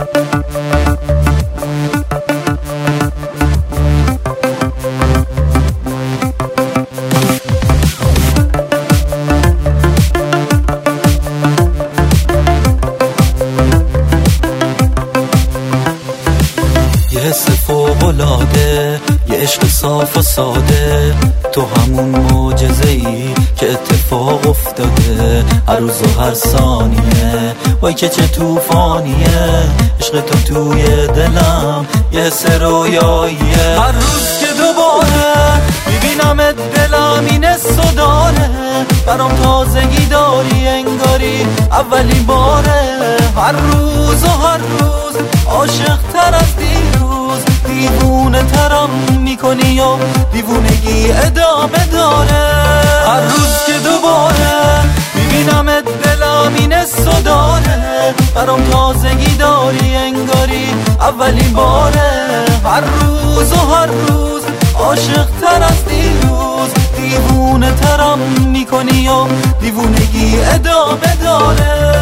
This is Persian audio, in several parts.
یه حس فوق‌العاده، یه عشق صاف و ساده، تو همون معجزه‌ای که اتفاق افتاده هر روز و هر ثانیه. وای که چه طوفانیه عشق تو توی دلم، یه حس رویاییه. هر روز که دوباره میبینمت دلم این حسو داره، برام تازگی داری انگاری اولین باره. هر روز و هر روز عاشق تر از دیروز، دیوونه ترم میکنی و دیوونگی ادامه داره. هر روز که دوباره میبینمت دلم این حسو داره، برام تازگی داری انگاری اولین باره. هر روز و هر روز عاشق تر از دیروز، دیوونه ترم میکنی و دیوونگی ادامه داره.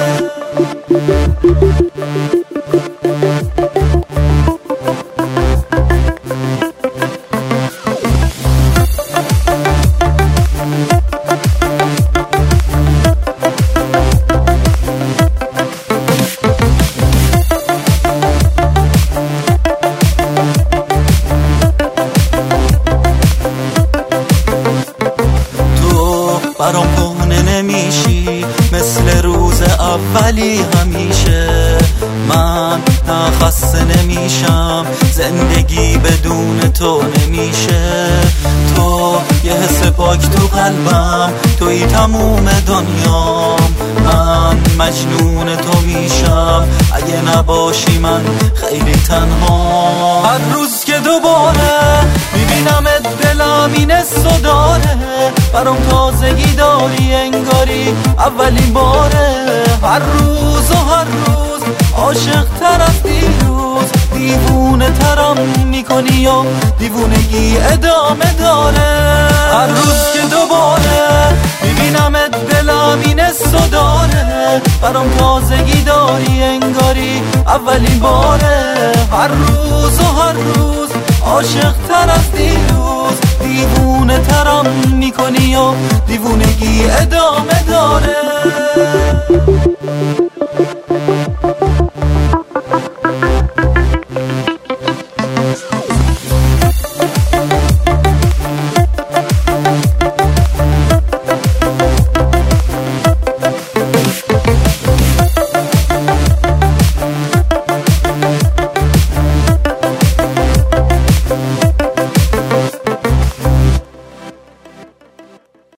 برام کهنه نمیشی مثل روز اولی همیشه. من نه خسته نمیشم، زندگی بدون تو نمیشه. تو یه حس پاک تو قلبم، توی تموم دنیام. من مجنون تو میشم اگه نباشی من خیلی تنها. هر روز که دوباره میبینمت دلم این حسو داره، برام تازگی داری انگاری اولین باره. هر روز و هر روز عاشق تر از دیروز، دیوونه ترم میکنی و دیوونگی ادامه داره. هر روز که دوباره میبینمت دلم این حسو داره، برام تازگی داری انگاری اولین باره. هر روز و هر روز عاشق تر از دیروز، دیوونه ترم میکنی و دیوونگی ادامه داره.